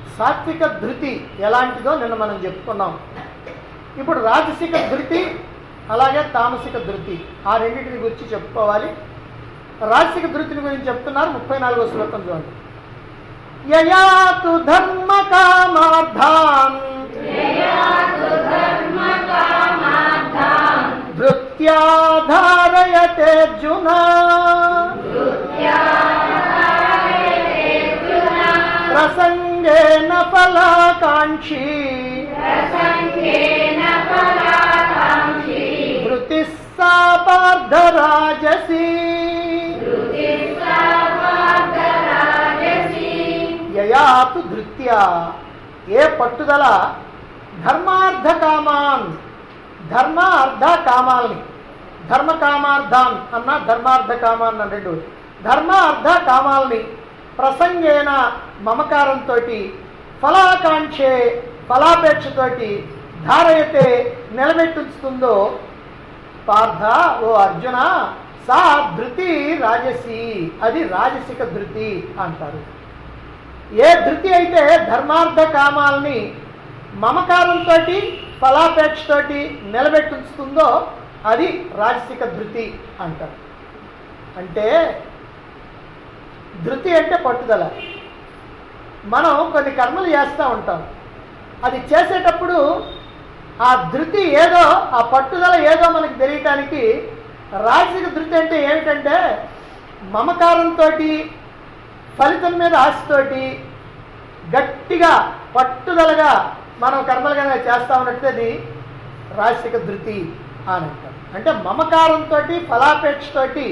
సాత్విక ధృతి ఎలాంటిదో నిన్న మనం చెప్పుకున్నాం. ఇప్పుడు రాజసిక ధృతి అలాగే తామసిక ధృతి ఆ రెండింటిని గురించి చెప్పుకోవాలి. రాజసిక ధృతిని గురించి చెప్తున్నారు. 34వ శ్లోకం చూడండి. యయాతు ధర్మ కామార్థాన్ ధృత్యా ధారయతే అర్జున ప్రసంగేన ఫలాకాంక్షీ ధృతిః సా పార్థరాజసీ యయాతు ధృత్యా ఏ పట్టుదల ధర్మార్థ కామాన్ ధర్మ అర్థ కామాల్ని ధర్మ కామార్థాన్ అన్న ధర్మార్థ కామాన్ అన్న రెండు ధర్మ అర్థ కామాల్ని ప్రసంగేన మమకారంతో ఫలాకాంక్షే ఫలాపేక్షతోటి ధారయతే నిలబెట్టుంచుతుందో పార్థ ఓ అర్జున సా ధృతి రాజసి అది రాజసిక ధృతి అంటారు. ఏ ధృతి అయితే ధర్మార్థ కామాల్ని మమకారంతో ఫలాపేక్షతోటి నిలబెట్టుంచుతుందో అది రాజసిక ధృతి అంటారు. అంటే ధృతి అంటే పట్టుదల. మనం కొన్ని కర్మలు చేస్తూ ఉంటాం. అది చేసేటప్పుడు ఆ ధృతి ఏదో ఆ పట్టుదల ఏదో మనకి తెలియటానికి రాజసిక ధృతి అంటే ఏమిటంటే మమకారంతో ఫలితం మీద ఆశతోటి గట్టిగా పట్టుదలగా మనం కర్మలు కనుక చేస్తా ఉన్నట్టు అది రాజసిక ధృతి అని అంటారు. అంటే మమకారంతో ఫలాపేక్షతోటి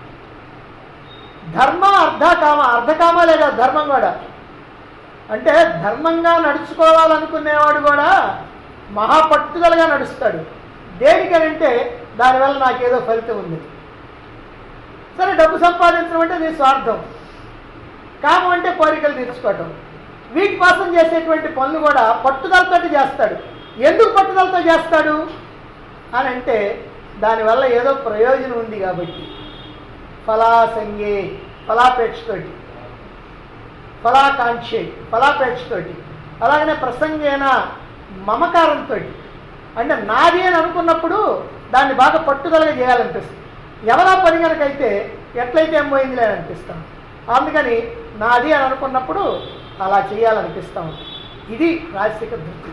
ధర్మ అర్ధకామ అర్ధకామాలే కాదు ధర్మం కూడా. అంటే ధర్మంగా నడుచుకోవాలనుకునేవాడు కూడా మహాపట్టుదలగా నడుస్తాడు. దేనికనంటే దానివల్ల నాకేదో ఫలితం ఉంది. సరే డబ్బు సంపాదించడం అంటే నీ స్వార్థం. కామం అంటే కోరికలు తీర్చుకోవటం. వీటి కోసం చేసేటువంటి పనులు కూడా పట్టుదలతో చేస్తాడు. ఎందుకు పట్టుదలతో చేస్తాడు అని అంటే దానివల్ల ఏదో ప్రయోజనం ఉంది కాబట్టి. ఫలాసంగే ఫలాపేక్షతోటి ఫలాకాంక్షే ఫలాపేక్షతోటి అలాగనే ప్రసంగేన మమకారంతో అంటే నాది అని అనుకున్నప్పుడు దాన్ని బాగా పట్టుదలగా చేయాలనిపిస్తుంది. ఎవరా పని కనుకైతే ఎట్లయితే ఏం పోయిందిలే అని అనిపిస్తాం. అందుకని నాది అని అనుకున్నప్పుడు అలా చేయాలనిపిస్తాం. ఇది రాజసిక ధృతి.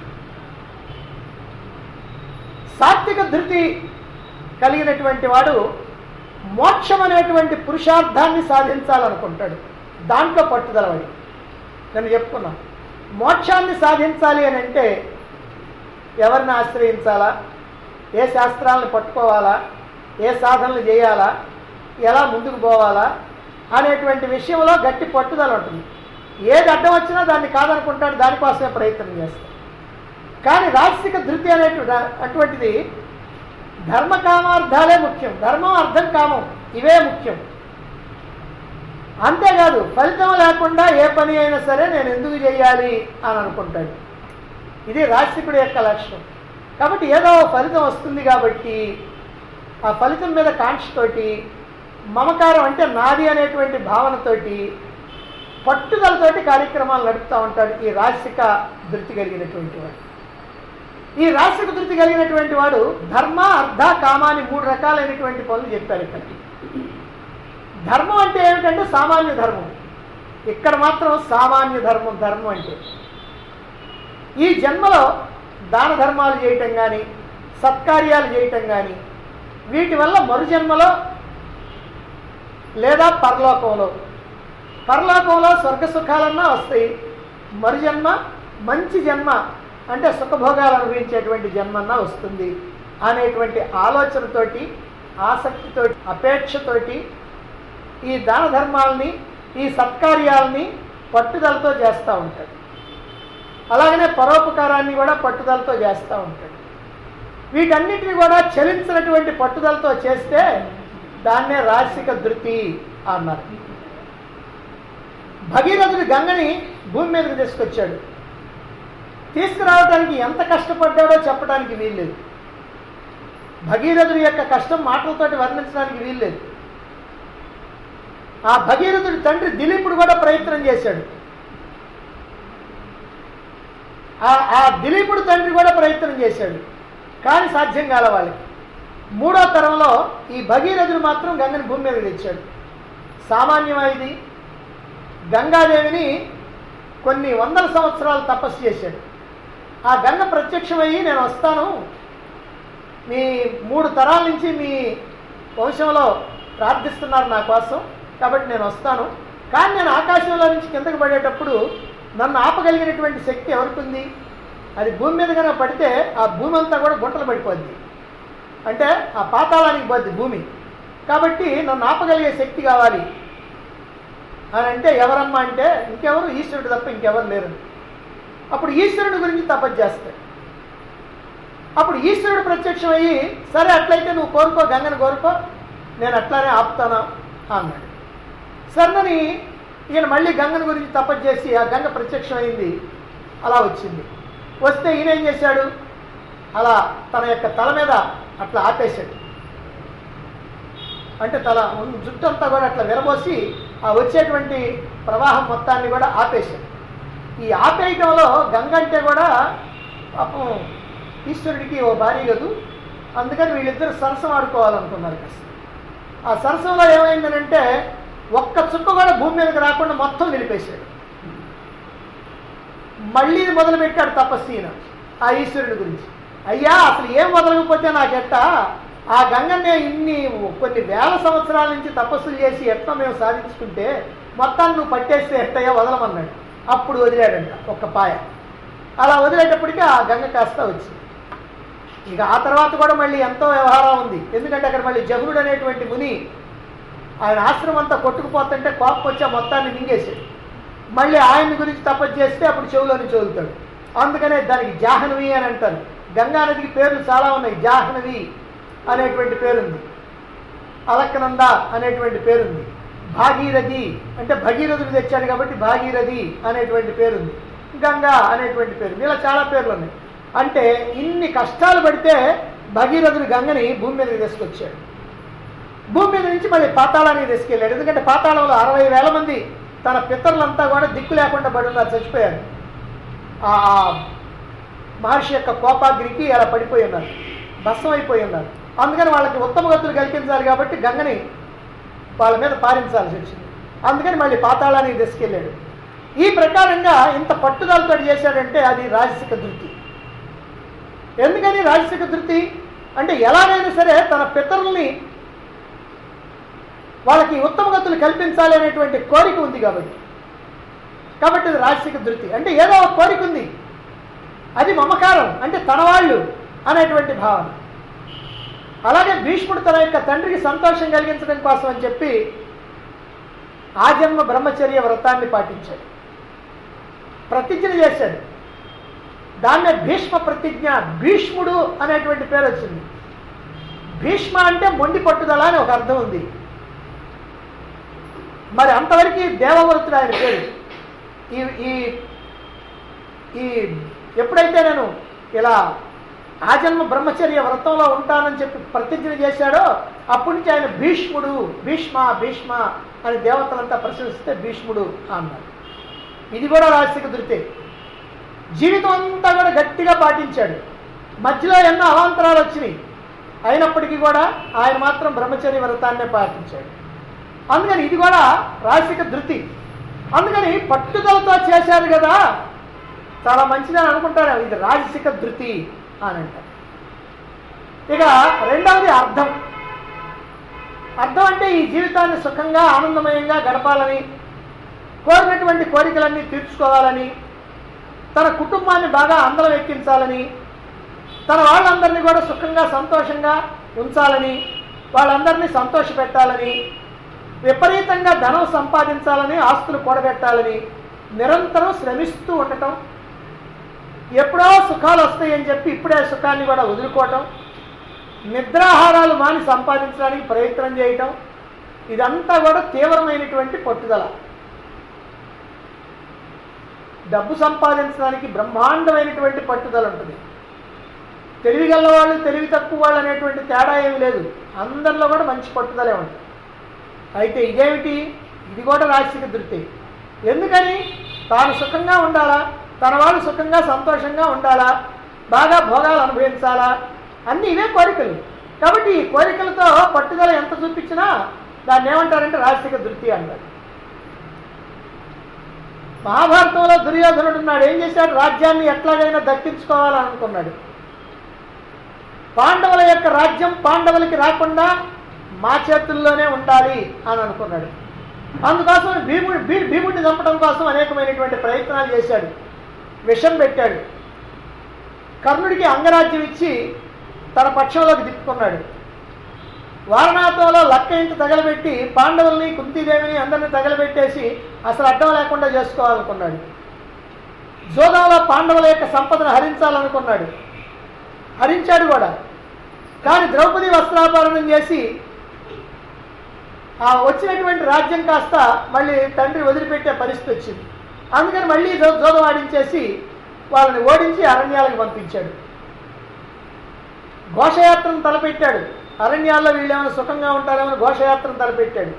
సాత్విక ధృతి కలిగినటువంటి వాడు మోక్షం అనేటువంటి పురుషార్థాన్ని సాధించాలనుకుంటాడు. దాంట్లో పట్టుదలవాడి. నేను చెప్పుకున్నాను మోక్షాన్ని సాధించాలి అని అంటే ఎవరిని ఆశ్రయించాలా, ఏ శాస్త్రాలను పట్టుకోవాలా, ఏ సాధనలు చేయాలా, ఎలా ముందుకు పోవాలా అనేటువంటి విషయంలో గట్టి పట్టుదల ఉంటుంది. ఏది అడ్డం వచ్చినా దాన్ని కాదనుకుంటాడు, దానికోసమే ప్రయత్నం చేస్తాడు. కానీ రాజసిక ధృతి అటువంటిది ధర్మకామార్థాలే ముఖ్యం. ధర్మం అర్థం కామం ఇవే ముఖ్యం. అంతేకాదు ఫలితం లేకుండా ఏ పని అయినా సరే నేను ఎందుకు చేయాలి అని అనుకుంటాడు. ఇది రాజసికుడి యొక్క లక్షణం. కాబట్టి ఏదో ఫలితం వస్తుంది కాబట్టి ఆ ఫలితం మీద కాంక్షతోటి మమకారం అంటే నాది అనేటువంటి భావనతోటి పట్టుదలతోటి కార్యక్రమాలు నడుపుతూ ఉంటాడు ఈ రాజసిక ధృతి కలిగినటువంటి వాడు. ఈ రాజసిక ధృతి కలిగినటువంటి వాడు ధర్మ అర్థ కామాని 3 రకాలైనటువంటి పనులు చెప్పారు. ఇక్కడ ధర్మం అంటే ఏమిటంటే సామాన్య ధర్మం. ఇక్కడ మాత్రం సామాన్య ధర్మం. ధర్మం అంటే ఈ జన్మలో దాన ధర్మాలు చేయటం కానీ సత్కార్యాలు చేయటం కానీ వీటి వల్ల మరు జన్మలో లేదా పరలోకంలో స్వర్గ సుఖాలన్నా వస్తాయి. మరు జన్మ మంచి జన్మ అంటే సుఖభోగాలు అనుభవించేటువంటి జన్మన్నా వస్తుంది అనేటువంటి ఆలోచనతోటి ఆసక్తితోటి అపేక్షతోటి ఈ దాన ధర్మాలని ఈ సత్కార్యాలని పట్టుదలతో చేస్తూ ఉంటాడు. అలాగనే పరోపకారాన్ని కూడా పట్టుదలతో చేస్తూ ఉంటాడు. వీటన్నిటిని కూడా చలించినటువంటి పట్టుదలతో చేస్తే దాన్నే రాజసిక ధృతి అన్నారు. భగీరథుడు గంగని భూమి మీదకి తీసుకొచ్చాడు. తీసుకురావడానికి ఎంత కష్టపడ్డాడో చెప్పడానికి వీల్లేదు. భగీరథుడి యొక్క కష్టం మాటలతోటి వర్ణించడానికి వీల్లేదు. ఆ భగీరథుడి తండ్రి దిలీపుడు కూడా ప్రయత్నం చేశాడు. ఆ దిలీపుడు తండ్రి కూడా ప్రయత్నం చేశాడు, కానీ సాధ్యం కాల వాళ్ళకి. మూడో తరంలో ఈ భగీరథుడు మాత్రం గంగని భూమి మీద తెచ్చాడు. సామాన్యమైంది. గంగాదేవిని కొన్ని వందల సంవత్సరాలు తపస్సు చేశాడు. ఆ గంగ ప్రత్యక్షమయ్యి నేను వస్తాను, మీ 3 తరాల నుంచి మీ వంశంలో ప్రార్థిస్తున్నారు నా కోసం, కాబట్టి నేను వస్తాను. కానీ నేను ఆకాశంలో నుంచి కిందకు పడేటప్పుడు నన్ను ఆపగలిగినటువంటి శక్తి ఎవరికి ఉంది? అది భూమి మీద కనుక పడితే ఆ భూమి అంతా కూడా గుంటలు పడిపోద్ది, అంటే ఆ పాతాళానికి పోద్ది భూమి. కాబట్టి నన్ను ఆపగలిగే శక్తి కావాలి అని అంటే ఎవరమ్మా అంటే ఇంకెవరు, ఈశ్వరుడు తప్ప ఇంకెవరు లేరు. అప్పుడు ఈశ్వరుడి గురించి తపస్సు చేస్తాడు. అప్పుడు ఈశ్వరుడు ప్రత్యక్షమయ్యి సరే అట్లయితే నువ్వు కోరుకో, గంగను కోరుకో, నేను అట్లానే ఆపుతాను అన్నాడు. సరేనని ఈయన మళ్ళీ గంగను గురించి తపస్సు చేసి ఆ గంగ ప్రత్యక్షమైంది. అలా వచ్చింది. వస్తే ఈయన ఏం చేశాడు, అలా తన యొక్క తల మీద అట్లా ఆపేశాడు. అంటే తల జుట్టు అంతా కూడా అట్లా విరబోసి ఆ వచ్చేటువంటి ప్రవాహం మొత్తాన్ని కూడా ఆపేశాడు. ఈ ఆపేయటంలో గంగ అంటే కూడా పాపం ఈశ్వరుడికి ఓ భార్య కదూ, అందుకని వీళ్ళిద్దరు సరసం ఆడుకోవాలనుకున్నారు. ఆ సరసంలో ఏమైందనంటే ఒక్క చుక్క కూడా భూమి మీదకి రాకుండా మొత్తం నిలిపేశాడు. మళ్ళీ మొదలుపెట్టాడు తపస్సు ఈయన ఆ ఈశ్వరుడి గురించి. అయ్యా అసలు ఏం మొదలకపోతే నాకెట్ట ఆ గంగనే కొన్ని వేల సంవత్సరాల నుంచి తపస్సులు చేసి ఎట్లా మేము సాధించుకుంటే మొత్తాన్ని నువ్వు పట్టేస్తే ఎట్టయ్యా వదలమన్నాడు. అప్పుడు వదిలాడంట ఒక్క పాయ. అలా వదిలేటప్పటికీ ఆ గంగ కాస్త వచ్చింది. ఇక ఆ తర్వాత కూడా మళ్ళీ ఎంతో వ్యవహారం ఉంది. ఎందుకంటే అక్కడ మళ్ళీ జగురుడు అనేటువంటి ముని ఆయన ఆశ్రమం అంతా కొట్టుకుపోతుంటే కోపం వచ్చి ఆ మొత్తాన్ని మింగేశాడు. మళ్ళీ ఆయన్ని గురించి తపస్సు చేస్తే అప్పుడు చెవులోని చదువుతాడు. అందుకనే దానికి జాహ్నవి అని అంటారు. గంగా నదికి పేర్లు చాలా ఉన్నాయి. జాహ్నవి అనేటువంటి పేరుంది, అలక్నంద అనేటువంటి పేరుంది, భాగీరథి అంటే భగీరథుడు తెచ్చాడు కాబట్టి భాగీరథి అనేటువంటి పేరుంది, గంగా అనేటువంటి పేరు, ఇలా చాలా పేర్లు ఉన్నాయి. అంటే ఇన్ని కష్టాలు పడితే భగీరథుడు గంగని భూమి మీదకి తీసుకొచ్చాడు. భూమి మీద నుంచి మళ్ళీ పాతాళానికి తీసుకెళ్ళాడు. ఎందుకంటే పాతాళంలో 60,000 మంది తన పితరులంతా కూడా దిక్కు లేకుండా పడి ఉన్నారు, చచ్చిపోయారు. ఆ మహర్షి యొక్క కోపాగ్నికి అలా పడిపోయి ఉన్నారు, భస్మం అయిపోయి ఉన్నారు. అందుకని వాళ్ళకి ఉత్తమ గతులు కల్పించాలి కాబట్టి గంగని వాళ్ళ మీద పారించాల్సి వచ్చింది. అందుకని మళ్ళీ పాతాళానికి తీసుకెళ్ళాడు. ఈ ప్రకారంగా ఇంత పట్టుదలతో చేశాడంటే అది రాజసిక ధృతి. ఎందుకని రాజసిక ధృతి అంటే ఎలాగైనా సరే తన పితరుల్ని వాళ్ళకి ఉత్తమ గతులు కల్పించాలి అనేటువంటి కోరిక ఉంది కాబట్టి అది రాజసిక ధృతి. అంటే ఏదో ఒక కోరిక ఉంది, అది మమకారం, అంటే తన వాళ్ళు అనేటువంటి భావన. అలాగే భీష్ముడు తన యొక్క తండ్రికి సంతోషం కలిగించడం కోసం అని చెప్పి ఆజన్మ బ్రహ్మచర్య వ్రతాన్ని పాటించాడు, ప్రతిజ్ఞ చేశాడు. దాన్నే భీష్మ ప్రతిజ్ఞ. భీష్ముడు అనేటువంటి పేరు వచ్చింది. భీష్మ అంటే మొండి పట్టుదల అని ఒక అర్థం ఉంది. మరి అంతవరకు దేవవ్రతుడు ఆయన పేరు. ఈ ఎప్పుడైతే నేను ఇలా ఆజన్మ బ్రహ్మచర్య వ్రతంలో ఉంటానని చెప్పి ప్రతిజ్ఞ చేశాడో అప్పటి నుంచి ఆయన భీష్ముడు, భీష్మ భీష్మ అని దేవతలంతా ప్రశంసిస్తే భీష్ముడు అన్నారు. ఇది కూడా రాజసిక ధృతే. జీవితం అంతా కూడా గట్టిగా పాటించాడు. మధ్యలో ఎన్నో అవాంతరాలు వచ్చినాయి, అయినప్పటికీ కూడా ఆయన మాత్రం బ్రహ్మచర్య వ్రతాన్నే పాటించాడు. అందుకని ఇది కూడా రాజసిక ధృతి. అందుకని పట్టుదలతో చేశారు కదా, చాలా మంచిదని అనుకుంటారు. ఇది రాజసిక ధృతి అని అంటారు. ఇక రెండవది అర్థం. అర్థం అంటే ఈ జీవితాన్ని సుఖంగా ఆనందమయంగా గడపాలని, కోరినటువంటి కోరికలన్నీ తీర్చుకోవాలని, తన కుటుంబాన్ని బాగా అందరం ఎక్కించాలని, తన వాళ్ళందరినీ కూడా సుఖంగా సంతోషంగా ఉంచాలని, వాళ్ళందరినీ సంతోషపెట్టాలని, విపరీతంగా ధనం సంపాదించాలని, ఆస్తులు కూడబెట్టాలని నిరంతరం శ్రమిస్తూ ఉండటం, ఎప్పుడో సుఖాలు వస్తాయని చెప్పి ఇప్పుడే సుఖాన్ని కూడా వదులుకోవటం, నిద్రాహారాలు మాని సంపాదించడానికి ప్రయత్నం చేయటం, ఇదంతా కూడా తీవ్రమైనటువంటి పట్టుదల. డబ్బు సంపాదించడానికి బ్రహ్మాండమైనటువంటి పట్టుదల ఉంటుంది. తెలివిగల వాళ్ళు తెలివి తక్కువ వాళ్ళు అనేటువంటి తేడా ఏమి లేదు, అందరిలో కూడా మంచి పట్టుదలే ఉంటుంది. అయితే ఇదేమిటి, ఇది కూడా రాజసిక ధృతి. ఎందుకని తాను సుఖంగా ఉండాలా, తన వాళ్ళు సుఖంగా సంతోషంగా ఉండాలా, బాగా భోగాలు అనుభవించాలా, అన్నీ ఇవే కోరికలు. కాబట్టి ఈ కోరికలతో పట్టుదల ఎంత చూపించినా దాన్ని ఏమంటారంటే రాజసిక ధృతి అంటారు. మహాభారతంలో దుర్యోధనుడు ఉన్నాడు. ఏం చేశాడు? రాజ్యాన్ని ఎట్లాగైనా దక్కించుకోవాలని అనుకున్నాడు. పాండవుల యొక్క రాజ్యం పాండవులకి రాకుండా మా చేతుల్లోనే ఉండాలి అని అనుకున్నాడు. అందుకోసం భీముడిని చంపడం కోసం అనేకమైనటువంటి ప్రయత్నాలు చేశాడు. విషం పెట్టాడు. కర్ణుడికి అంగరాజ్యం ఇచ్చి తన పక్షంలోకి తిప్పుకున్నాడు. వారణాతంలో లక్క ఇంటి తగలబెట్టి పాండవుల్ని కుంతీదేవిని అందరినీ తగలబెట్టేసి అసలు అడ్డం లేకుండా చేసుకోవాలనుకున్నాడు. జోదంలో పాండవుల యొక్క సంపదను హరించాలనుకున్నాడు. హరించాడు కూడా. కానీ ద్రౌపది వస్త్రాపహరణం చేసి ఆ వచ్చినటువంటి రాజ్యం కాస్త మళ్ళీ తండ్రి వదిలిపెట్టే పరిస్థితి వచ్చింది. అందుకని మళ్ళీ జోదం ఆడించేసి వాళ్ళని ఓడించి అరణ్యాలకు పంపించాడు. ఘోషయాత్రను తలపెట్టాడు. అరణ్యాల్లో వీళ్ళేమైనా సుఖంగా ఉంటారేమో ఘోషయాత్రను తలపెట్టాడు.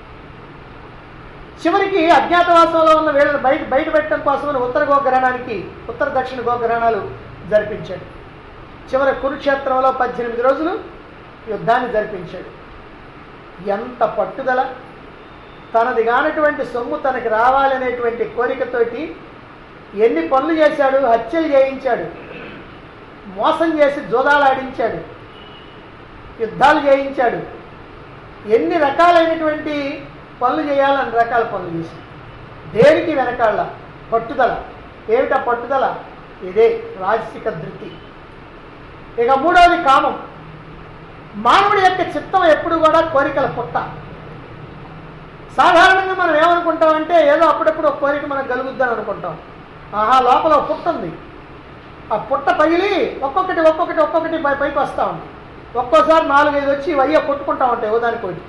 చివరికి అజ్ఞాతవాసంలో ఉన్న వీళ్ళని బయట పెట్టడం కోసమని ఉత్తర దక్షిణ గోగ్రహణాలు జరిపించాడు. చివరి కురుక్షేత్రంలో 18 రోజులు యుద్ధాన్ని జరిపించాడు. ఎంత పట్టుదల! తనది కానటువంటి సొమ్ము తనకి రావాలనేటువంటి కోరికతోటి ఎన్ని పనులు చేశాడు. హత్యలు చేయించాడు, మోసం చేసి జోదాలు ఆడించాడు, యుద్ధాలు చేయించాడు. ఎన్ని రకాలైనటువంటి పనులు చేయాలని రకాల పనులు చేశాడు. దేనికి వెనకాళ్ళ పట్టుదల. ఏమిటా పట్టుదల? ఇదే రాజసిక ధృతి. ఇక మూడవది కామం. మానవుడి యొక్క చిత్తం ఎప్పుడు కూడా కోరికల పుట్ట. సాధారణంగా మనం ఏమనుకుంటామంటే ఏదో అప్పుడప్పుడు ఒక కోరిక మనకు కలుగుద్దని అనుకుంటాం. ఆహా, లోపల ఒక పుట్ట ఉంది. ఆ పుట్ట పగిలి ఒక్కొక్కటి పైకి వస్తూ ఉంది. ఒక్కోసారి 4-5 వచ్చి అయ్యో కొట్టుకుంటా ఉంటాయి ఓదానికోటి.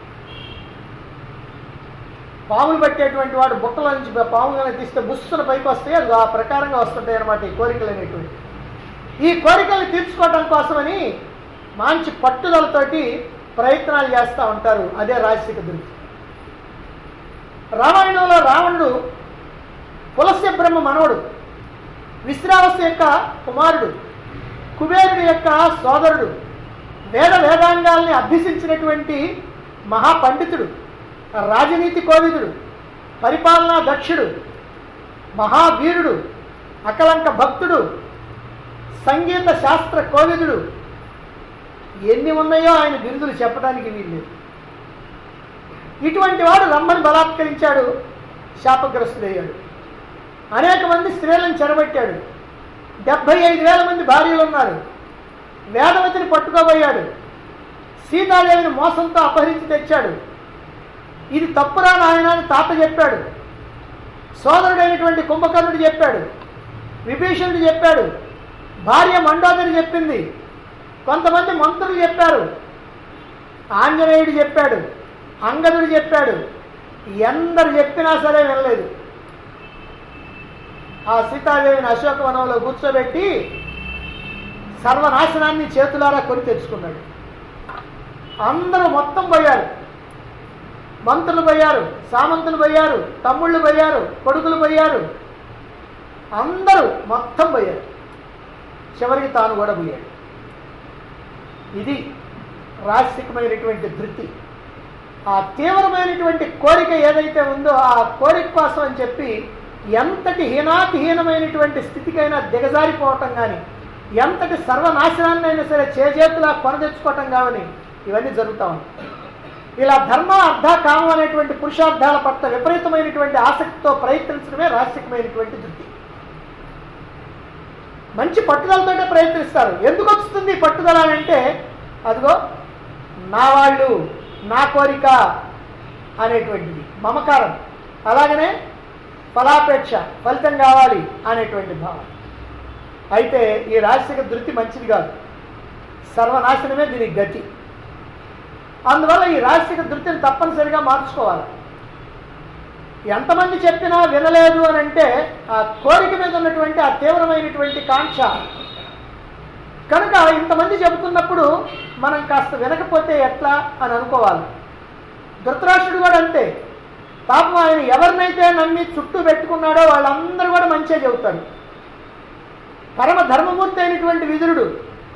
పాములు పట్టేటువంటి వాడు బుట్టల నుంచి పాములను తీస్తే బుస్సున పైకి వస్తాయి. అది ఆ ప్రకారంగా వస్తుంటాయి అన్నమాట ఈ కోరికలు అనేటువంటి. ఈ కోరికల్ని తీర్చుకోవడం కోసమని మంచి పట్టుదలతోటి ప్రయత్నాలు చేస్తూ ఉంటారు. అదే రాజసిక ధృతి. రామాయణంలో రావణుడు పులస్య బ్రహ్మ మనవడు, విశ్రావసు యొక్క కుమారుడు, కుబేరుడి యొక్క సోదరుడు, వేదాంగాల్ని అభ్యసించినటువంటి మహాపండితుడు, రాజనీతి కోవిదుడు, పరిపాలనా దక్షుడు, మహావీరుడు, అకలంక భక్తుడు, సంగీత శాస్త్ర కోవిదుడు. ఎన్ని ఉన్నాయో ఆయన బిరుదులు చెప్పడానికి వీల్లేదు. ఇటువంటి వాడు రమ్మని బలాత్కరించాడు, శాపగ్రస్తుడయ్యాడు. అనేక మంది స్త్రీలను చెరబట్టాడు. 75,000 మంది భార్యలు ఉన్నారు. వేదవతిని పట్టుకోబోయాడు. సీతాదేవిని మోసంతో అపహరించి తెచ్చాడు. ఇది తప్పురా నాయన అని తాత చెప్పాడు. సోదరుడైనటువంటి కుంభకర్ణుడు చెప్పాడు. విభీషణుడు చెప్పాడు. భార్య మండోదరి చెప్పింది. కొంతమంది మంత్రులు చెప్పారు. ఆంజనేయుడు చెప్పాడు. అంగదుడు చెప్పాడు. ఎందరు చెప్పినా సరే వినలేదు. ఆ సీతాదేవిని అశోకవనంలో కూర్చోబెట్టి సర్వనాశనాన్ని చేతులారా కొని తెచ్చుకున్నాడు. అందరూ మొత్తం పోయారు. మంత్రులు పోయారు, సామంతులు పోయారు, తమ్ముళ్ళు పోయారు, కొడుకులు పోయారు. అందరూ మొత్తం పోయారు. చివరికి తాను కూడా పోయాడు. ఇది రాజసికమైనటువంటి ధృతి. ఆ తీవ్రమైనటువంటి కోరిక ఏదైతే ఉందో ఆ కోరిక కోసం అని చెప్పి ఎంతటి హీనాతిహీనమైనటువంటి స్థితికైనా దిగజారిపోవటం కానీ, ఎంతటి సర్వనాశనాన్నైనా సరే చేతులా కొనదెచ్చుకోవటం కావని ఇవన్నీ జరుగుతూ ఉంటాయి. ఇలా ధర్మ అర్థ కామం అనేటువంటి పురుషార్థాల పట్ల విపరీతమైనటువంటి ఆసక్తితో ప్రయత్నించడమే రాజసికమైనటువంటి ధృతి. మంచి పట్టుదలతోనే ప్రయత్నిస్తారు. ఎందుకు వస్తుంది పట్టుదల అంటే, అదిగో నా వాళ్ళు, నా కోరిక అనేటువంటిది మమకారం. అలాగనే ఫలాపేక్ష, ఫలితం కావాలి అనేటువంటి భావం. అయితే ఈ రాజసిక ధృతి మంచిది కాదు, సర్వనాశనమే దీనికి గతి. అందువల్ల ఈ రాజసిక ధృతిని తప్పనిసరిగా మార్చుకోవాలి. ఎంతమంది చెప్పినా వినలేదు అని అంటే ఆ కోరిక మీద ఉన్నటువంటి ఆ తీవ్రమైనటువంటి కాంక్ష. కనుక ఇంతమంది చెబుతున్నప్పుడు మనం కాస్త వినకపోతే ఎట్లా అని అనుకోవాలి. ధృతరాష్ట్రుడు కూడా అంతే. పాపం ఆయన ఎవరినైతే నమ్మి చుట్టూ పెట్టుకున్నాడో వాళ్ళందరూ కూడా మంచిగా చెబుతారు. పరమ ధర్మమూర్తి అయినటువంటి విదురుడు,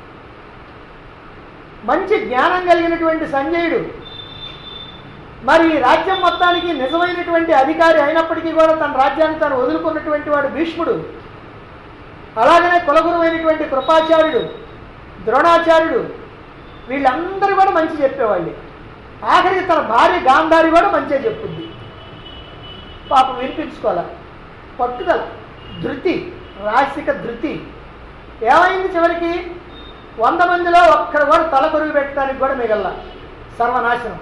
మంచి జ్ఞానం కలిగినటువంటి సంజయుడు, మరి రాజ్యం మొత్తానికి నిజమైనటువంటి అధికారి అయినప్పటికీ కూడా తన రాజ్యాన్ని తను వదులుకున్నటువంటి వాడు భీష్ముడు, అలాగనే కులగురువైనటువంటి కృపాచార్యుడు, ద్రోణాచార్యుడు, వీళ్ళందరూ కూడా మంచి చెప్పేవాళ్ళు. ఆఖరికి తన భార్య గాంధారి కూడా మంచిగా చెప్పుద్ది. పాపం వినిపించుకోవాలి. పట్టుదల, ధృతి, రాసిక ధృతి. ఏమైంది చివరికి? 100 మందిలో ఒక్కడు కూడా తల కొరుగు పెట్టడానికి కూడా మిగల్లా, సర్వనాశనం.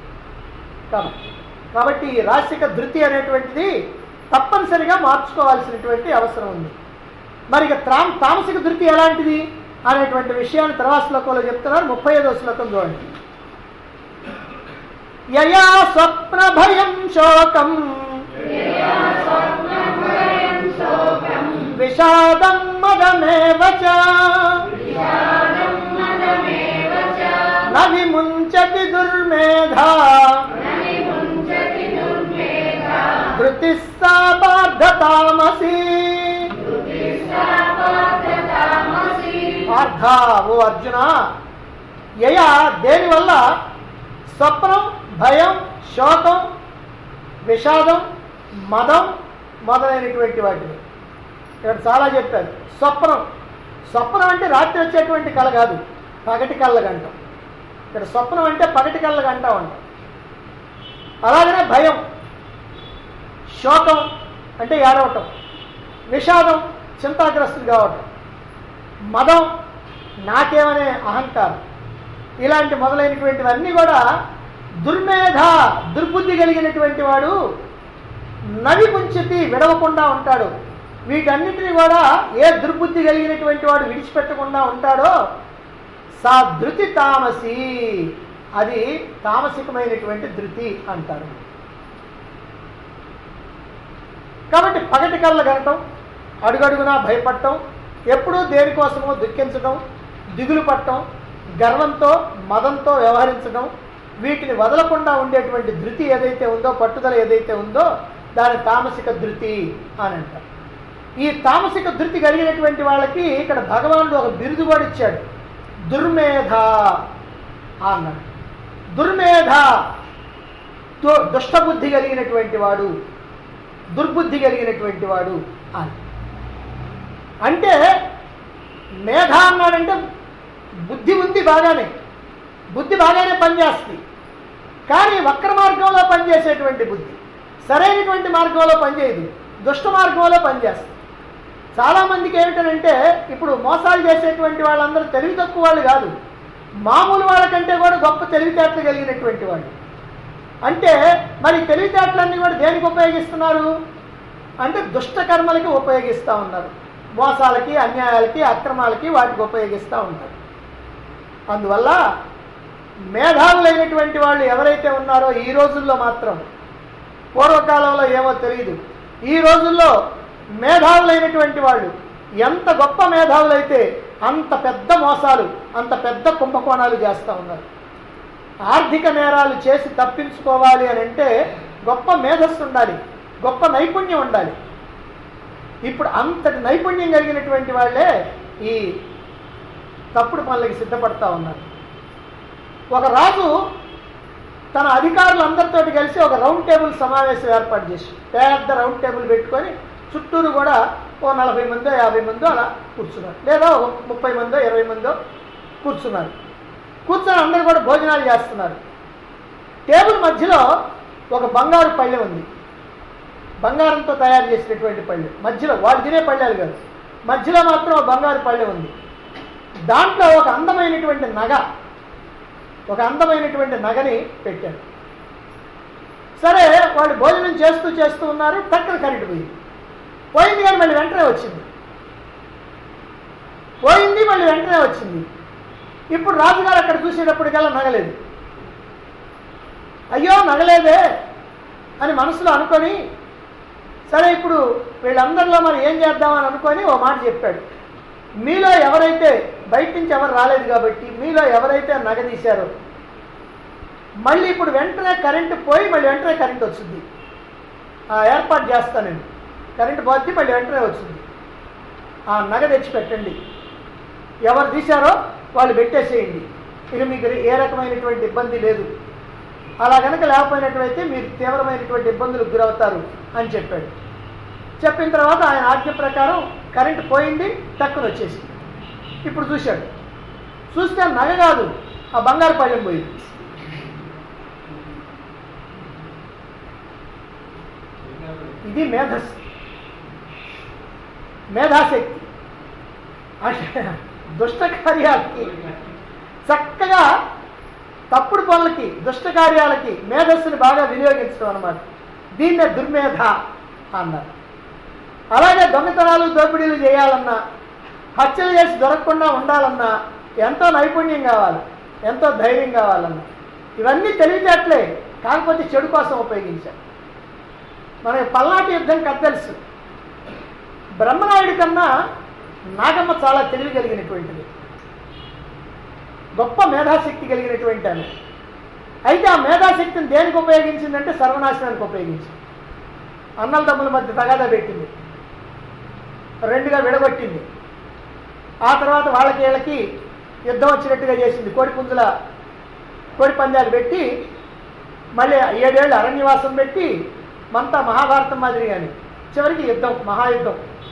కాబట్టి ఈ రాసిక ధృతి అనేటువంటిది తప్పనిసరిగా మార్చుకోవాల్సినటువంటి అవసరం ఉంది. మరి ఇక తామసిక ధృతి ఎలాంటిది అనేటువంటి విషయాన్ని తర్వాత శ్లోకంలో చెప్తున్నారు. 35వ శ్లోకం చూడండి. యయా స్వప్న భయం శోకం విషాదం మదమేవ చ న విముంచతి దుర్మేధా ధృతిః సా పార్థతామసి. పార్థ, ఓ అర్జున, యయా దేనివల్ల స్వప్నం, భయం, శోకం, విషాదం, మదం మొదలైనటువంటి వాటిని ఇక్కడ చాలా చెప్పారు. స్వప్నం అంటే రాత్రి వచ్చేటువంటి కళ కాదు, పగటి కళ్ళకు అంటాం. ఇక్కడ స్వప్నం అంటే పగటి కళ్ళకు అంటాం. అలాగనే భయం, శోకం అంటే ఏడవటం, విషాదం చింతాగ్రస్తులు కావటం, మదం నాకేమనే అహంకారం, ఇలాంటి మొదలైనటువంటివన్నీ కూడా దుర్మేధ, దుర్బుద్ధి కలిగినటువంటి వాడు నవి ముంచితి, విడవకుండా ఉంటాడు. వీటన్నిటిని కూడా ఏ దుర్బుద్ధి కలిగినటువంటి వాడు విడిచిపెట్టకుండా ఉంటాడో సా ధృతి తామసి, అది తామసికమైనటువంటి ధృతి అంటారు. కాబట్టి పగటి కళ్ళ గనటం, అడుగడుగునా భయపడటం, ఎప్పుడూ దేనికోసమో దుఃఖించడం, దిగులు పట్టడం, గర్వంతో మదంతో వ్యవహరించడం, వీటిని వదలకుండా ఉండేటువంటి ధృతి ఏదైతే ఉందో, పట్టుదల ఏదైతే ఉందో దాని తామసిక ధృతి అని అంటారు. ఈ తామసిక ధృతి కలిగినటువంటి వాళ్ళకి ఇక్కడ భగవానుడు ఒక బిరుదు కూడా ఇచ్చాడు, దుర్మేధ అన్నాడు. దుర్మేధ, దుష్టబుద్ధి కలిగినటువంటి వాడు, దుర్బుద్ధి కలిగినటువంటి వాడు అని. అంటే మేధ అన్నాడంటే బుద్ధి ఉంది, బుద్ధి బాగానే పనిచేస్తుంది. కానీ వక్ర మార్గంలో పనిచేసేటువంటి బుద్ధి సరైనటువంటి మార్గంలో పనిచేయదు, దుష్ట మార్గంలో పనిచేస్తుంది. చాలామందికి ఏమిటనంటే ఇప్పుడు మోసాలు చేసేటువంటి వాళ్ళందరూ తెలివి తక్కువ వాళ్ళు కాదు, మామూలు వాళ్ళకంటే కూడా గొప్ప తెలివితేటలు కలిగినటువంటి వాళ్ళు. అంటే మరి తెలివితేటలన్నీ కూడా దేనికి ఉపయోగిస్తున్నారు అంటే దుష్ట కర్మలకి ఉపయోగిస్తూ ఉన్నారు, మోసాలకి, అన్యాయాలకి, అక్రమాలకి, వాటికి ఉపయోగిస్తూ ఉంటారు. అందువల్ల మేధావులైనటువంటి వాళ్ళు ఎవరైతే ఉన్నారో ఈ రోజుల్లో మాత్రం, పూర్వకాలంలో ఏమో తెలియదు, ఈ రోజుల్లో మేధావులైనటువంటి వాళ్ళు ఎంత గొప్ప మేధావులైతే అంత పెద్ద మోసాలు, అంత పెద్ద కుంభకోణాలు చేస్తూ ఉన్నారు. ఆర్థిక నేరాలు చేసి తప్పించుకోవాలి అని అంటే గొప్ప మేధస్సు ఉండాలి, గొప్ప నైపుణ్యం ఉండాలి. ఇప్పుడు అంతటి నైపుణ్యం కలిగినటువంటి వాళ్ళే ఈ తప్పుడు పనులకి సిద్ధపడతా ఉన్నారు. ఒక రాజు తన అధికారులందరితో కలిసి ఒక రౌండ్ టేబుల్ సమావేశం ఏర్పాటు చేసి, పెద్ద రౌండ్ టేబుల్ పెట్టుకొని చుట్టూరు కూడా ఓ 40 మందో 50 మందో అలా కూర్చున్నారు, లేదా 30 మందో 20 మందో కూర్చున్నారు. కూర్చొని అందరూ కూడా భోజనాలు చేస్తున్నారు. టేబుల్ మధ్యలో ఒక బంగారు పళ్ళె ఉంది, బంగారంతో తయారు చేసినటువంటి పళ్ళె. మధ్యలో వాళ్ళు తినే పళ్ళెలు కాదు, మధ్యలో మాత్రం ఒక బంగారు పళ్ళె ఉంది. దాంట్లో ఒక అందమైనటువంటి నగని పెట్టారు. సరే వాళ్ళు భోజనం చేస్తూ ఉన్నారు. టక్కన కరెంట్ పోయింది కానీ మళ్ళీ వెంటనే వచ్చింది. ఇప్పుడు రాజుగారు అక్కడ చూసేటప్పటికల్లా నగలేదు. అయ్యో నగలేదే అని మనసులో అనుకొని, సరే ఇప్పుడు వీళ్ళందరిలో మరి ఏం చేద్దామని అనుకొని ఓ మాట చెప్పాడు. మీలో ఎవరైతే, బయట నుంచి ఎవరు రాలేదు కాబట్టి, మీలో ఎవరైతే నగ తీశారో మళ్ళీ ఇప్పుడు వెంటనే కరెంటు పోయి మళ్ళీ వెంటనే కరెంట్ వచ్చింది, ఏర్పాటు చేస్తానండి, కరెంటు పోతే మళ్ళీ వెంటనే వచ్చింది, ఆ నగ తెచ్చి పెట్టండి, ఎవరు తీశారో వాళ్ళు పెట్టేసేయండి, ఇక మీకు ఏ రకమైనటువంటి ఇబ్బంది లేదు, అలా కనుక లేకపోయినట్లయితే మీరు తీవ్రమైనటువంటి ఇబ్బందులకు గురవుతారు అని చెప్పాడు. చెప్పిన తర్వాత ఆయన ఆజ్ఞ ప్రకారం కరెంటు పోయింది, టక్కున వచ్చేసింది. ఇప్పుడు చూశాడు, చూస్తే నగ కాదు, ఆ బంగారు పళ్ళెం పోయింది. ఇది మేధాశక్తి. అంటే దుష్ట కార్యాలకి, చక్కగా తప్పుడు పనులకి, దుష్ట కార్యాలకి మేధస్సుని బాగా వినియోగించడం అన్నమాట. దీన్నే దుర్మేధ అన్నారు. అలాగే దొంగతనాలు దోపిడీలు చేయాలన్నా, హత్యలు చేసి దొరకకుండా ఉండాలన్నా ఎంతో నైపుణ్యం కావాలి, ఎంతో ధైర్యం కావాలన్నా, ఇవన్నీ తెలివితేటలే, కాకపోతే చెడు కోసం ఉపయోగించారు. మనకి పల్నాటి యుద్ధం కథ తెలుసు. బ్రహ్మనాయుడి కన్నా నాగమ్మ చాలా తెలివి కలిగినటువంటిది, గొప్ప మేధాశక్తి కలిగినటువంటి ఆమె. అయితే ఆ మేధాశక్తిని దేనికి ఉపయోగించిందంటే సర్వనాశనానికి ఉపయోగించింది. అన్నల తమ్ముల మధ్య తగాదా పెట్టింది, రెండుగా విడగొట్టింది. ఆ తర్వాత వాళ్ళకి వీళ్ళకి యుద్ధం వచ్చినట్టుగా చేసింది. కోడి పందాలు పెట్టి మళ్ళీ 7 ఏళ్ళు అరణ్యవాసం పెట్టి మంతా మహాభారతం మాదిరిగాని చివరికి యుద్ధం, మహాయుద్ధం.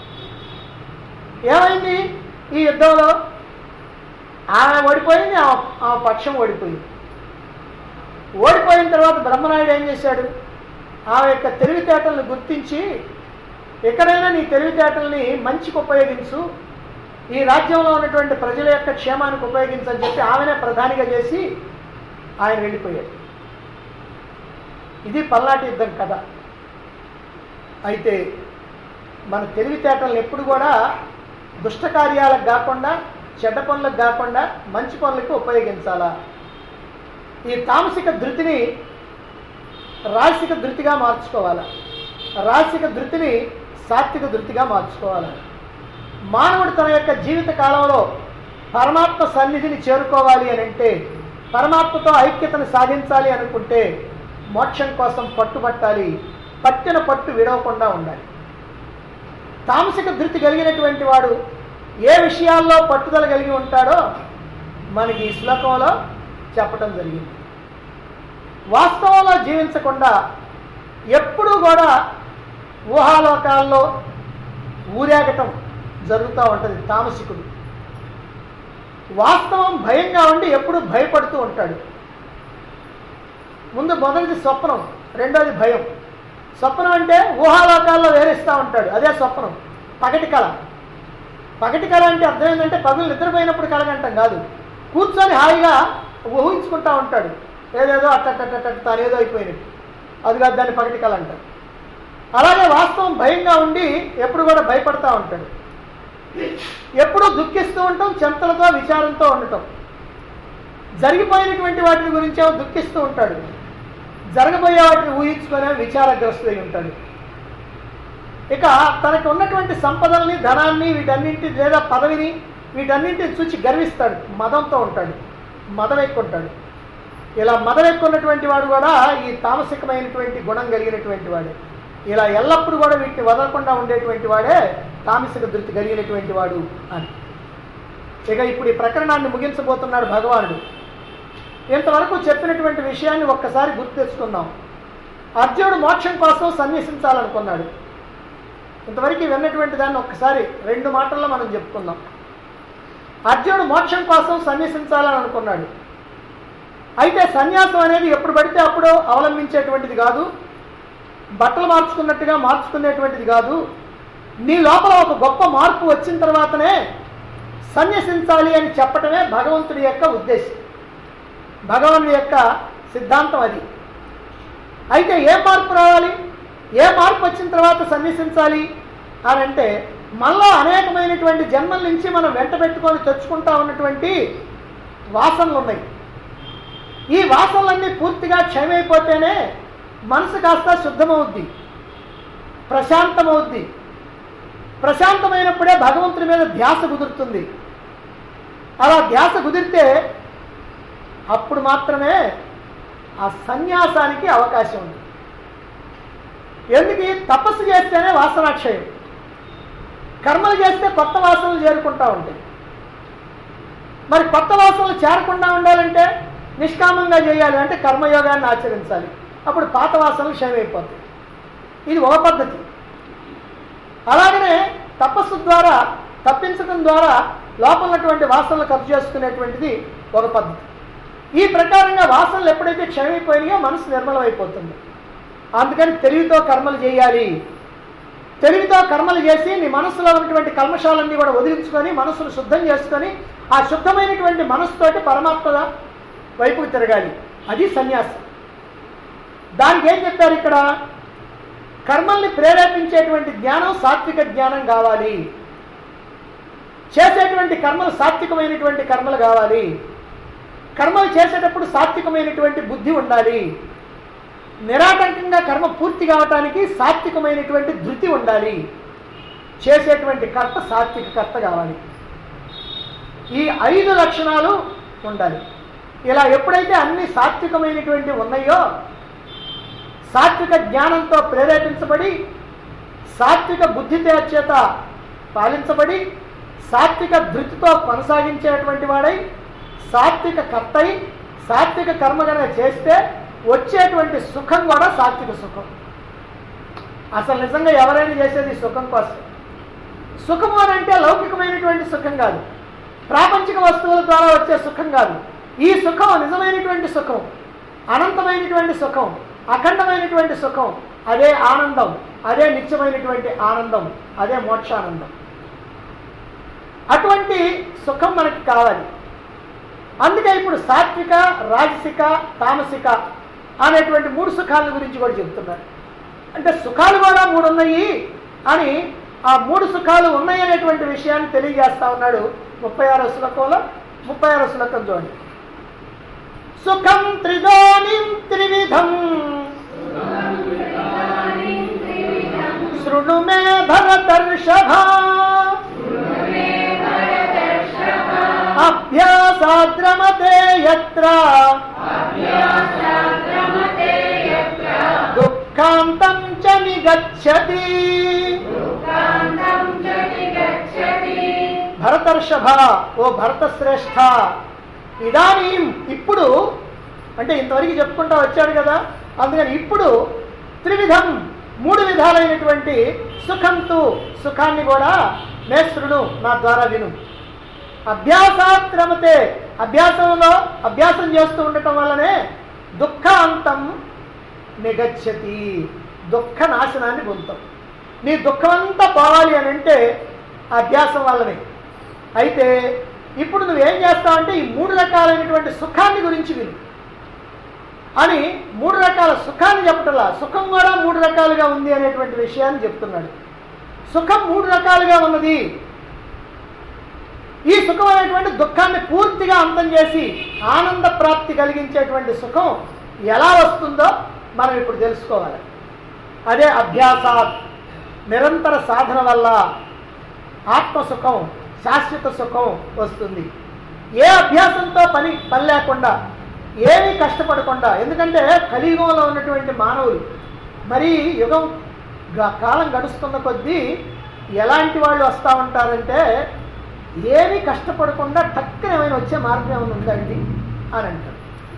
ఏమైంది ఈ యుద్ధంలో? ఆమె ఓడిపోయింది, ఆమె పక్షం ఓడిపోయింది. ఓడిపోయిన తర్వాత బ్రహ్మనాయుడు ఏం చేశాడు? ఆమె యొక్క తెలివితేటలను గుర్తించి, ఎక్కడైనా నీ తెలివితేటల్ని మంచికి ఉపయోగించు, ఈ రాజ్యంలో ఉన్నటువంటి ప్రజల యొక్క క్షేమానికి ఉపయోగించని చెప్పి ఆమెనే ప్రధానిగా చేసి ఆయన వెళ్ళిపోయాడు. ఇది పల్నాటి యుద్ధం కథ. అయితే మన తెలివితేటలను ఎప్పుడు కూడా దుష్ట కార్యాలకు కాకుండా, చెడ్డ పనులకు కాకుండా మంచి పనులకు ఉపయోగించాలా. ఈ తామసిక ధృతిని రాజసిక ధృతిగా మార్చుకోవాలా, రాజసిక ధృతిని సాత్విక ధృతిగా మార్చుకోవాలి. మానవుడు తన యొక్క జీవిత కాలంలో పరమాత్మ సన్నిధిని చేరుకోవాలి అని అంటే, పరమాత్మతో ఐక్యతను సాధించాలి అనుకుంటే మోక్షం కోసం పట్టుబట్టాలి, పట్టిన పట్టు విడవకుండా ఉండాలి. తామసిక ధృతి కలిగినటువంటి వాడు ఏ విషయాల్లో పట్టుదల కలిగి ఉంటాడో మనకి ఈ శ్లోకంలో చెప్పడం జరిగింది. వాస్తవంలో జీవించకుండా ఎప్పుడూ కూడా ఊహాలోకాల్లో ఊరేగటం జరుగుతూ ఉంటుంది తామసికుడు. వాస్తవం భయంగా ఉండి ఎప్పుడూ భయపడుతూ ఉంటాడు. మొదటిది స్వప్నం, రెండోది భయం. స్వప్నం అంటే ఊహాలోకాల్లో వేరేస్తూ ఉంటాడు, అదే స్వప్నం. పగటి కళ. పగటి కళ అంటే అర్థం ఏంటంటే పగులు నిద్రపోయినప్పుడు కలగంటాం కాదు, కూర్చొని హాయిగా ఊహించుకుంటా ఉంటాడు, ఏదేదో అట్ట తానేదో అయిపోయినట్టు. అది కాదు, దాన్ని పగటి కళ అంటారు. అలాగే వాస్తవం భయంగా ఉండి ఎప్పుడు కూడా భయపడతా ఉంటాడు, ఎప్పుడూ దుఃఖిస్తూ ఉంటాం, చింతలతో విచారంతో ఉండటం. జరిగిపోయినటువంటి వాటి గురించే దుఃఖిస్తూ ఉంటాడు, జరగబోయే వాటిని ఊహించుకునే విచారగ్రస్తుడై ఉంటాడు. ఇక తనకు ఉన్నటువంటి సంపదల్ని, ధనాన్ని, వీటన్నింటి లేదా పదవిని, వీటన్నింటిని చూసి గర్విస్తాడు, మదంతో ఉంటాడు, మదం ఎక్కుంటాడు. ఇలా మదం ఎక్కున్నటువంటి వాడు కూడా ఈ తామసికమైనటువంటి గుణం కలిగినటువంటి వాడే. ఇలా ఎల్లప్పుడూ కూడా వీటిని వదలకుండా ఉండేటువంటి వాడే తామసిక ధృతి కలిగినటువంటి వాడు అని. ఇక ఇప్పుడు ఈ ప్రకరణాన్ని ముగించబోతున్నాడు భగవానుడు. ఇంతవరకు చెప్పినటువంటి విషయాన్ని ఒక్కసారి గుర్తు తెచ్చుకుందాం. అర్జునుడు మోక్షం కోసం సన్యసించాలనుకున్నాడు. ఇంతవరకు విన్నటువంటి దాన్ని ఒక్కసారి 2 మాటల్లో మనం చెప్పుకుందాం. అర్జునుడు మోక్షం కోసం సన్యసించాలని అనుకున్నాడు. అయితే సన్యాసం అనేది ఎప్పుడు పడితే అప్పుడు అవలంబించేటువంటిది కాదు, బట్టలు మార్చుకునేటువంటిది కాదు. నీ లోపల ఒక గొప్ప మార్పు వచ్చిన తర్వాతనే సన్యసించాలి అని చెప్పటమే భగవంతుడి యొక్క ఉద్దేశం, భగవానుడి యొక్క సిద్ధాంతం అది. అయితే ఏ మార్పు రావాలి, ఏ మార్పు వచ్చిన తర్వాత సన్యసించాలి అని అంటే, మనలో అనేకమైనటువంటి జన్మల నుంచి మనం వెంట పెట్టుకొని తెచ్చుకుంటా ఉన్నటువంటి వాసనలు ఉన్నాయి. ఈ వాసనలన్నీ పూర్తిగా క్షయమైపోతేనే మనసు కాస్త శుద్ధమవుద్ది, ప్రశాంతమవుద్ది. ప్రశాంతమైనప్పుడే భగవంతుడి మీద ధ్యాస కుదురుతుంది. అలా ధ్యాస కుదిరితే అప్పుడు మాత్రమే ఆ సన్యాసానికి అవకాశం ఉంది. ఎందుకు? తపస్సు చేస్తేనే వాసనాక్షయం, కర్మలు చేస్తే కొత్త వాసనలు చేరుకుంటూ ఉంటాయి. మరి కొత్త వాసనలు చేరకుండా ఉండాలంటే నిష్కామంగా చేయాలి అంటే కర్మయోగాన్ని ఆచరించాలి. అప్పుడు పాత వాసనలు క్షయమైపోతాయి. ఇది ఒక పద్ధతి. అలాగనే తపస్సు ద్వారా తప్పించడం ద్వారా లోపల ఉన్నటువంటి వాసనలు ఖర్చు చేసుకునేటువంటిది ఒక పద్ధతి. ఈ ప్రకారంగా వాసనలు ఎప్పుడైతే క్షయమైపోయినాయో మనసు నిర్మలమైపోతుంది. అందుకని తెలివితో కర్మలు చేయాలి. తెలివితో కర్మలు చేసి నీ మనసులో ఉన్నటువంటి కల్మషాలన్నీ కూడా వదిలించుకొని మనసును శుద్ధం చేసుకొని ఆ శుద్ధమైనటువంటి మనసుతోటి పరమాత్మ వైపుకు తిరగాలి. అది సన్యాసం. దానికి ఏం చెప్పారు ఇక్కడ? కర్మల్ని ప్రేరేపించేటువంటి జ్ఞానం సాత్విక జ్ఞానం కావాలి. చేసేటువంటి కర్మలు సాత్వికమైనటువంటి కర్మలు కావాలి. కర్మలు చేసేటప్పుడు సాత్వికమైనటువంటి బుద్ధి ఉండాలి. నిరాటంకంగా కర్మ పూర్తి కావటానికి సాత్వికమైనటువంటి ధృతి ఉండాలి. చేసేటువంటి కర్త సాత్విక కర్త కావాలి. ఈ 5 లక్షణాలు ఉండాలి. ఇలా ఎప్పుడైతే అన్ని సాత్వికమైనటువంటి ఉన్నాయో, సాత్విక జ్ఞానంతో ప్రేరేపించబడి సాత్విక బుద్ధితో చేత పాలించబడి సాత్విక ధృతితో కొనసాగించేటువంటి వాడై సాత్విక కర్తై సాత్విక కర్మగా చేస్తే వచ్చేటువంటి సుఖం కూడా సాత్విక సుఖం. అసలు నిజంగా ఎవరైనా చేసేది సుఖం కోసం. సుఖము అని అంటే లౌకికమైనటువంటి సుఖం కాదు, ప్రాపంచిక వస్తువుల ద్వారా వచ్చే సుఖం కాదు. ఈ సుఖం నిజమైనటువంటి సుఖం, అనంతమైనటువంటి సుఖం, అఖండమైనటువంటి సుఖం. అదే ఆనందం, అదే నిత్యమైనటువంటి ఆనందం, అదే మోక్షానందం. అటువంటి సుఖం మనకి కావాలి. అందుకే ఇప్పుడు సాత్విక, రాజసిక, తామసిక అనేటువంటి 3 సుఖాల గురించి కూడా చెప్తున్నారు. అంటే సుఖాలు కూడా 3 ఉన్నాయి అని, ఆ 3 సుఖాలు ఉన్నాయి అనేటువంటి విషయాన్ని తెలియజేస్తా ఉన్నాడు 36వ శ్లోకంలో. 36వ శ్లోకం చూడండి. సుఖం త్రిదోనిం త్రివిధం శృణు మే భరతర్షభ అభ్యాసాద్రమతే యత్ర దుఃఖాంతం చ నిగచ్చతి. భరతర్షభ, ఓ భరతశ్రేష్ఠ, ఇదానీం ఇప్పుడు, అంటే ఇంతవరకు చెప్పుకుంటా వచ్చాడు కదా, అందుకని ఇప్పుడు త్రివిధం 3 విధాలైనటువంటి సుఖంతు సుఖాన్ని కూడా మేశ్రుడు నా ద్వారా విను. అభ్యాసాత్రమతే, అభ్యాసం చేస్తూ ఉండటం వల్లనే దుఃఖాంతం నిగచ్చతి, దుఃఖ నాశనాన్ని పొందుతాం. నీ దుఃఖమంతా పోవాలి అని అంటే అభ్యాసం వల్లనే. అయితే ఇప్పుడు నువ్వేం చేస్తావంటే ఈ 3 రకాలైనటువంటి సుఖాన్ని గురించి విను అని 3 రకాల సుఖాన్ని చెప్పటలా, సుఖం కూడా 3 రకాలుగా ఉంది అనేటువంటి విషయాన్ని చెప్తున్నాడు. సుఖం 3 రకాలుగా ఉన్నది. ఈ సుఖం అనేటువంటి దుఃఖాన్ని పూర్తిగా అంతం చేసి ఆనంద ప్రాప్తి కలిగించేటువంటి సుఖం ఎలా వస్తుందో మనం ఇప్పుడు తెలుసుకోవాలి. అదే అభ్యాసాత్, నిరంతర సాధన వల్ల ఆత్మసుఖం, శాశ్వత సుఖం వస్తుంది. ఏ అభ్యాసంతో పని లేకుండా, ఏమీ కష్టపడకుండా. ఎందుకంటే కలియుగంలో ఉన్నటువంటి మానవులు మరి కాలం గడుస్తున్న కొద్దీ ఎలాంటి వాళ్ళు వస్తూ ఉంటారంటే ఏమీ కష్టపడకుండా టక్కున ఏమైనా వచ్చే మార్గం ఏమైనా ఉందండి అని అంటారు.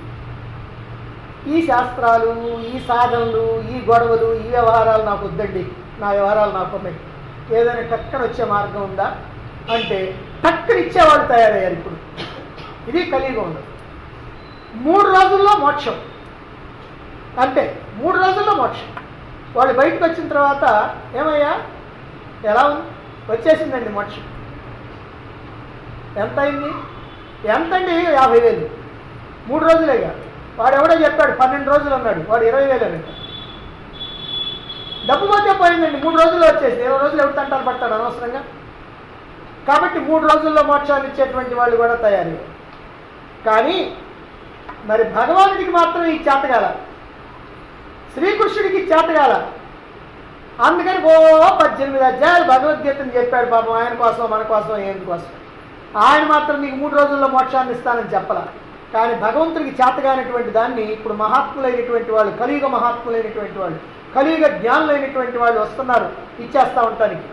ఈ శాస్త్రాలు, ఈ సాధనలు, ఈ గొడవలు, ఈ వ్యవహారాలు నాకు వద్దండి, నా వ్యవహారాలు నాకు ఉన్నాయి, ఏదైనా టక్కన వచ్చే మార్గం ఉందా అంటే టక్కన ఇచ్చేవాళ్ళు తయారయ్యారు ఇప్పుడు. ఇది కలియుగంలో. 3 రోజుల్లో మోక్షం, అంతే. 3 రోజుల్లో మోక్షం. వాళ్ళు బయటకు వచ్చిన తర్వాత ఏమయ్యా ఎలా ఉంది, వచ్చేసిందండి మోక్షం. ఎంత అయింది? ఎంతండి? 50,000. 3 రోజులేగా. వాడు ఎవడో చెప్పాడు 12 రోజులు అన్నాడు, వాడు 20,000 అన్నాడు. డబ్బు పోతే పోయిందండి, 3 రోజుల్లో వచ్చేసి 20 రోజులు ఎవరు తంటాలు పడతాడు అనవసరంగా. కాబట్టి 3 రోజుల్లో మోక్షాన్ని ఇచ్చేటువంటి వాళ్ళు కూడా తయారయ్యారు. కానీ మరి భగవానుడికి మాత్రం ఈ చేతగాల, శ్రీకృష్ణుడికి చేతగాల. అందుకని 18 అధ్యాయాలు భగవద్గీతను చెప్పాడు పాపం, ఆయన కోసం, మన కోసం, ఏంటి కోసం. ఆయన మాత్రం నీకు 3 రోజుల్లో మోక్షాన్ని ఇస్తానని చెప్పలా. కానీ భగవంతుడికి చేతగానటువంటి దాన్ని ఇప్పుడు మహాత్ములైనటువంటి వాళ్ళు, కలియుగ మహాత్ములైనటువంటి వాళ్ళు, కలియుగ జ్ఞానులైనటువంటి వాళ్ళు వస్తున్నారు ఇచ్చేస్తూ ఉంటానికి.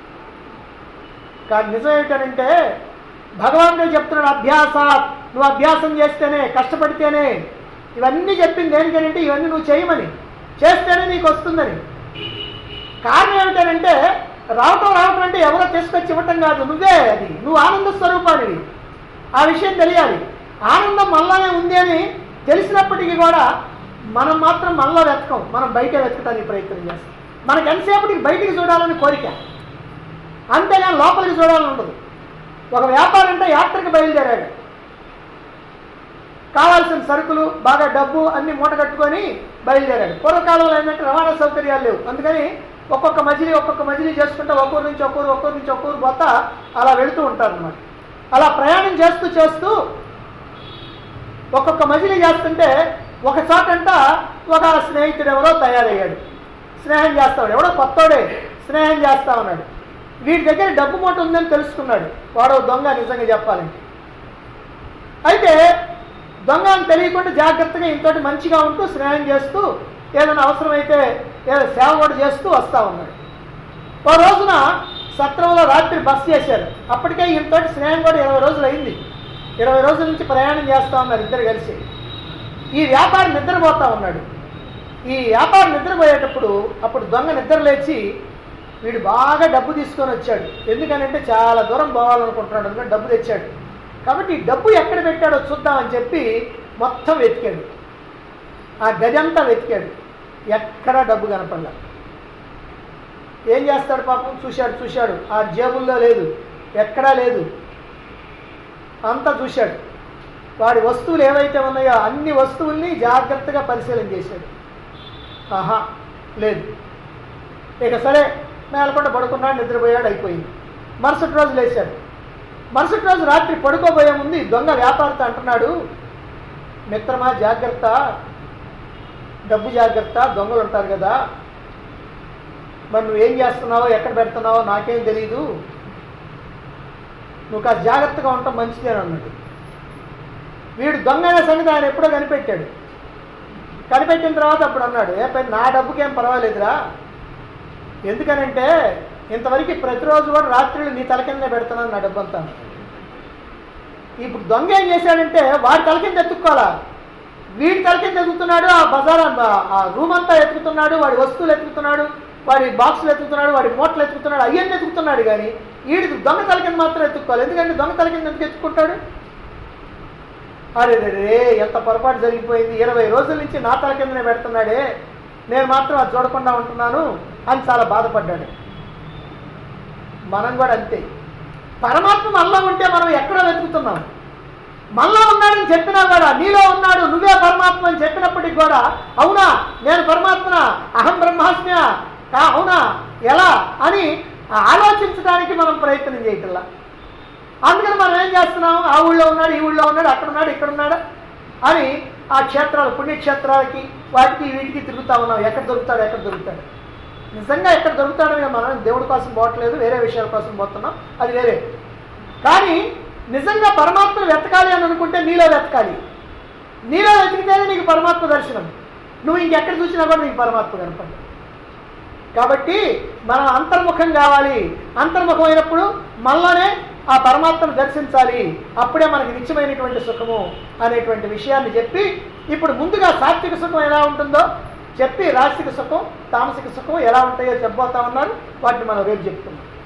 కానీ నిజం ఏమిటనంటే భగవానుడే చెప్తున్నాడు, అభ్యాసాత్, నువ్వు అభ్యాసం చేస్తేనే, కష్టపడితేనే. ఇవన్నీ చెప్పింది దేనికనంటే ఇవన్నీ నువ్వు చేయమని, చేస్తేనే నీకు వస్తుందని. కారణం ఏమిటనంటే రావటం అంటే ఎవరో తీసుకొచ్చి ఇవ్వటం కాదు, నువ్వే అది, నువ్వు ఆనంద స్వరూపానివి. ఆ విషయం తెలియాలి. ఆనందం మనలోనే ఉంది అని తెలిసినప్పటికీ కూడా మనం మాత్రం మనలో వెతకం, మనం బయట వెతకడానికి ప్రయత్నం చేస్తాం. మనకు ఎంతసేపటికి బయటికి చూడాలని కోరిక, అంతేగాని లోపలికి చూడాలని ఉండదు. ఒక వ్యాపారం అంటే యాత్రకు బయలుదేరాడు, కావాల్సిన సరుకులు, బాగా డబ్బు అన్ని మూట కట్టుకొని బయలుదేరాడు. పూర్వకాలంలో ఏంటంటే రవాణా సౌకర్యాలు లేవు, అందుకని ఒక్కొక్క మజిలీ చేసుకుంటే ఒక్కూరు నుంచి ఒక్కూరు పోతా అలా వెళుతూ ఉంటారు అన్నమాట. అలా ప్రయాణం చేస్తూ ఒక్కొక్క మజిలీ చేస్తుంటే ఒక చోటంట ఒక స్నేహితుడు ఎవరో తయారయ్యాడు, స్నేహం చేస్తాడు. ఎవడో కొత్తోడే స్నేహం చేస్తా ఉన్నాడు. వీడి దగ్గర డబ్బు మూట ఉందని తెలుసుకున్నాడు. వాడు దొంగ నిజంగా చెప్పాలంటే. అయితే దొంగ అని తెలియకుండా జాగ్రత్తగా ఇంతటి మంచిగా ఉంటూ స్నేహం చేస్తూ ఏదైనా అవసరమైతే ఏదో సేవ కూడా చేస్తూ వస్తూ ఉన్నాడు. ఓ రోజున సత్రంలో రాత్రి బస్ చేశారు. అప్పటికే ఇంతటి స్నేహం కూడా 20 రోజులు అయింది. 20 రోజుల నుంచి ప్రయాణం చేస్తూ ఉన్నారు ఇద్దరు కలిసి. ఈ వ్యాపారి నిద్రపోతూ ఉన్నాడు. ఈ వ్యాపారి నిద్రపోయేటప్పుడు అప్పుడు దొంగ నిద్ర లేచి వీడు బాగా డబ్బు తీసుకొని వచ్చాడు. ఎందుకనంటే చాలా దూరం పోవాలనుకుంటున్నాడు, అందుకని డబ్బు తెచ్చాడు. కాబట్టి ఈ డబ్బు ఎక్కడ పెట్టాడో చూద్దామని చెప్పి మొత్తం వెతికాడు. ఆ గదంతా వెతికాడు, ఎక్కడా డబ్బు కనపడలా. ఏం చేస్తాడు పాపం, చూశాడు, ఆ జేబుల్లో లేదు, ఎక్కడా లేదు. అంతా చూశాడు. వాడి వస్తువులు ఏవైతే ఉన్నాయో అన్ని వస్తువుల్ని జాగ్రత్తగా పరిశీలన చేశాడు. ఆహా లేదు. ఇక సరే మేలకుండా పడుకున్నాడు, నిద్రపోయాడు, అయిపోయింది. మరుసటి రోజు లేచాడు. మరుసటి రోజు రాత్రి పడుకోబోయే ముందు ఈ దొంగ వ్యాపారితో అంటున్నాడు, మిత్రమా జాగ్రత్త, డబ్బు జాగ్రత్త, దొంగలు ఉంటారు కదా, మరి నువ్వేం చేస్తున్నావో ఎక్కడ పెడుతున్నావో నాకేం తెలీదు, నువ్వు కాస్త జాగ్రత్తగా ఉండటం మంచిది అని అన్నాడు. వీడు దొంగ అనే సంగతి ఆయన ఎప్పుడో కనిపెట్టాడు. కనిపెట్టిన తర్వాత అప్పుడు అన్నాడు, ఏ పని నా డబ్బుకేం పర్వాలేదురా, ఎందుకనంటే ఇంతవరకు ప్రతిరోజు కూడా రాత్రులు నీ తల కింద పెడుతున్నాను నా డబ్బంతా. ఇప్పుడు దొంగ ఏం చేశాడంటే వాడి తల కింద ఎత్తుక్కోవాలా, వీడి తల కింద ఎత్తుకుతున్నాడు, ఆ బజార్ ఆ రూమ్ అంతా ఎత్తుకుతున్నాడు, వాడి వస్తువులు ఎత్తుకుతున్నాడు, వాడి బాక్సులు ఎత్తుకుతున్నాడు, వాడి మూటలు ఎత్తుకుతున్నాడు, అవన్నీ ఎత్తుకుతున్నాడు. కానీ వీడికి దొంగ తల కింద మాత్రం ఎత్తుక్కోవాలి. ఎందుకంటే దొంగ తల కింద ఎందుకు ఎత్తుకుంటాడు? అరే రే ఎంత పొరపాటు జరిగిపోయింది, 20 రోజుల నుంచి నా తల కిందనే పెడుతున్నాడే, నేను మాత్రం అది చూడకుండా ఉంటున్నాను అని చాలా బాధపడ్డాడు. మనం కూడా అంతే. పరమాత్మ మనలో ఉంటే మనం ఎక్కడో వెతుకుతున్నాం. మనలో ఉన్నాడని చెప్పినా కూడా, నీలో ఉన్నాడు, నువ్వే పరమాత్మ అని చెప్పినప్పటికి కూడా, అవునా నేను పరమాత్మన, అహం బ్రహ్మాస్మ్య, అవునా ఎలా అని ఆలోచించడానికి మనం ప్రయత్నం చేయటల్లా. అందుకని మనం ఏం చేస్తున్నాం, ఆ ఊళ్ళో ఉన్నాడు, ఈ ఊళ్ళో ఉన్నాడు, అక్కడ ఉన్నాడు, ఇక్కడ ఉన్నాడు అని ఆ క్షేత్రాలు, పుణ్యక్షేత్రాలకి వాటికి వీటికి తిరుగుతా ఉన్నాం. ఎక్కడ దొరుకుతాడు. నిజంగా ఎక్కడ దొరుకుతాడో మనం దేవుడి కోసం పోవట్లేదు, వేరే విషయాల కోసం పోతున్నాం, అది వేరే. కానీ నిజంగా పరమాత్మను వెతకాలి అని అనుకుంటే నీలో వెతకాలి. నీలో వెతికితేనే నీకు పరమాత్మ దర్శనం. నువ్వు ఇంకెక్కడ చూసినా కూడా నీకు పరమాత్మ కనపడదు. కాబట్టి మనం అంతర్ముఖం కావాలి. అంతర్ముఖం అయినప్పుడు మనలోనే ఆ పరమాత్మను దర్శించాలి. అప్పుడే మనకి నిత్యమైనటువంటి సుఖము అనేటువంటి విషయాన్ని చెప్పి, ఇప్పుడు ముందుగా సాత్విక సుఖం ఎలా ఉంటుందో చెప్పి, రాజసిక సుఖం, తామసిక సుఖం ఎలా ఉంటాయో చెప్పబోతా ఉన్నారు. వాటిని మనం రేపు చెప్తున్నాం.